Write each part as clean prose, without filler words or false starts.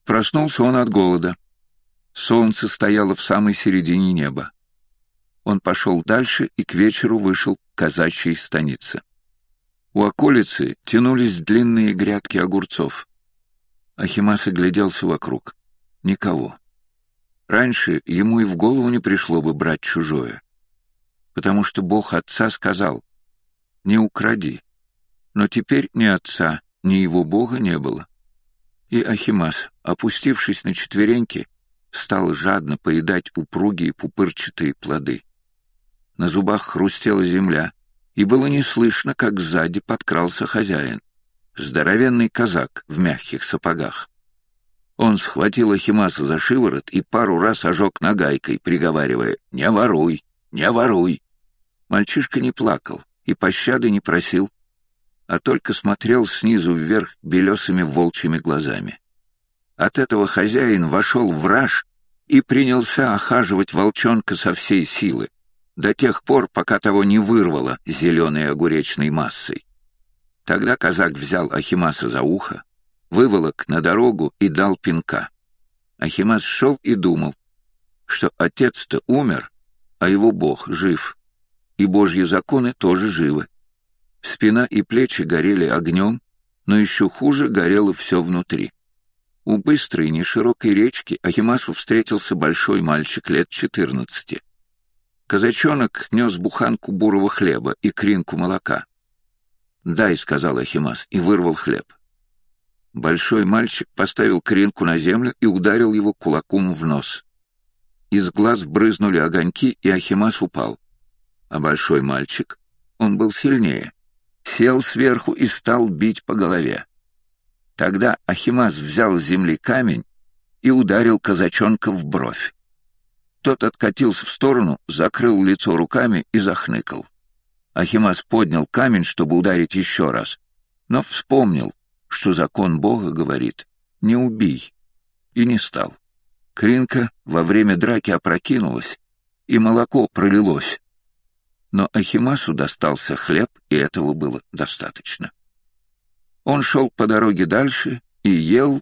Проснулся он от голода. Солнце стояло в самой середине неба. Он пошел дальше и к вечеру вышел к казачьей станице. У околицы тянулись длинные грядки огурцов. Ахимас огляделся вокруг. Никого. Раньше ему и в голову не пришло бы брать чужое, потому что Бог отца сказал: «Не укради». Но теперь ни отца, ни его Бога не было. И Ахимас, опустившись на четвереньки, стал жадно поедать упругие пупырчатые плоды. На зубах хрустела земля, и было не слышно, как сзади подкрался хозяин, здоровенный казак в мягких сапогах. Он схватил Ахимаса за шиворот и пару раз ожег нагайкой, приговаривая: «Не воруй, не воруй». Мальчишка не плакал и пощады не просил, а только смотрел снизу вверх белесыми волчьими глазами. От этого хозяин вошел в раж и принялся охаживать волчонка со всей силы, до тех пор, пока того не вырвало зеленой огуречной массой. Тогда казак взял Ахимаса за ухо, выволок на дорогу и дал пинка. Ахимас шел и думал, что отец-то умер, а его Бог жив, и Божьи законы тоже живы. Спина и плечи горели огнем, но еще хуже горело все внутри. У быстрой, неширокой речки Ахимасу встретился большой мальчик лет 14. Казачонок нес буханку бурого хлеба и кринку молока. «Дай», — сказал Ахимас, и вырвал хлеб. Большой мальчик поставил кринку на землю и ударил его кулаком в нос. Из глаз брызнули огоньки, и Ахимас упал. А большой мальчик, он был сильнее, сел сверху и стал бить по голове. Тогда Ахимас взял с земли камень и ударил казачонка в бровь. Тот откатился в сторону, закрыл лицо руками и захныкал. Ахимас поднял камень, чтобы ударить еще раз, но вспомнил, что закон Бога говорит: «Не убий», и не стал. Кринка во время драки опрокинулась, и молоко пролилось. Но Ахимасу достался хлеб, и этого было достаточно. Он шел по дороге дальше и ел,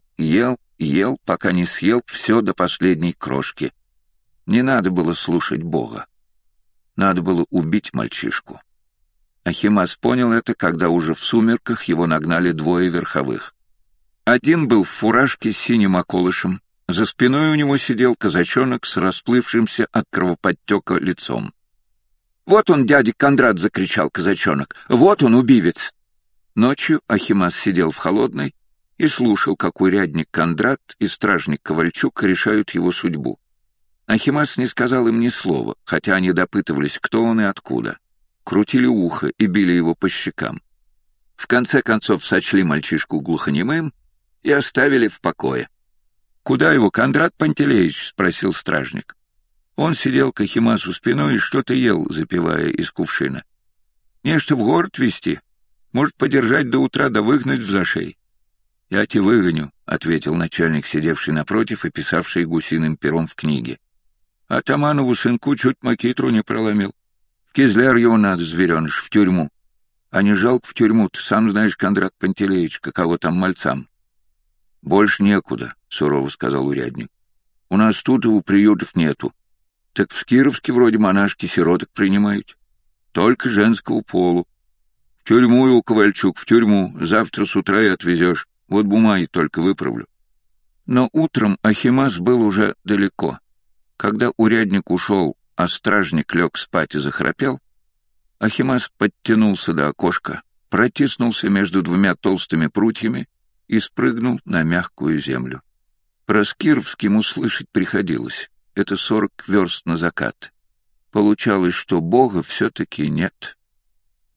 пока не съел все до последней крошки. Не надо было слушать Бога. Надо было убить мальчишку. Ахимас понял это, когда уже в сумерках его нагнали двое верховых. Один был в фуражке с синим околышем, за спиной у него сидел казачонок с расплывшимся от кровоподтека лицом. «Вот он, дядя Кондрат!» — закричал казачонок. «Вот он, убивец!» Ночью Ахимас сидел в холодной и слушал, как урядник Кондрат и стражник Ковальчук решают его судьбу. Ахимас не сказал им ни слова, хотя они допытывались, кто он и откуда. Крутили ухо и били его по щекам. В конце концов сочли мальчишку глухонемым и оставили в покое. «Куда его, Кондрат Пантелеич?» — спросил стражник. Он сидел к Ахимасу спиной и что-то ел, запивая из кувшина. «Нечто в город везти? Может, подержать до утра да выгнать в зашей?» «Я те выгоню», — ответил начальник, сидевший напротив и писавший гусиным пером в книге. «Атаманову сынку чуть макитру не проломил. В кизляр его надо, звереныш, в тюрьму. А не жалко в тюрьму, ты сам знаешь, Кондрат Пантелеич, каково там мальцам». «Больше некуда», — сурово сказал урядник. «У нас тут его приютов нету. Так в Кировске вроде монашки сироток принимают. Только женского полу. В тюрьму его, Ковальчук, в тюрьму. Завтра с утра и отвезешь. Вот бумаги только выправлю». Но утром Ахимас был уже далеко. Когда урядник ушел, а стражник лег спать и захрапел, Ахимас подтянулся до окошка, протиснулся между двумя толстыми прутьями и спрыгнул на мягкую землю. Про Скировск ему слышать приходилось. Это 40 верст на закат. Получалось, что Бога все-таки нет.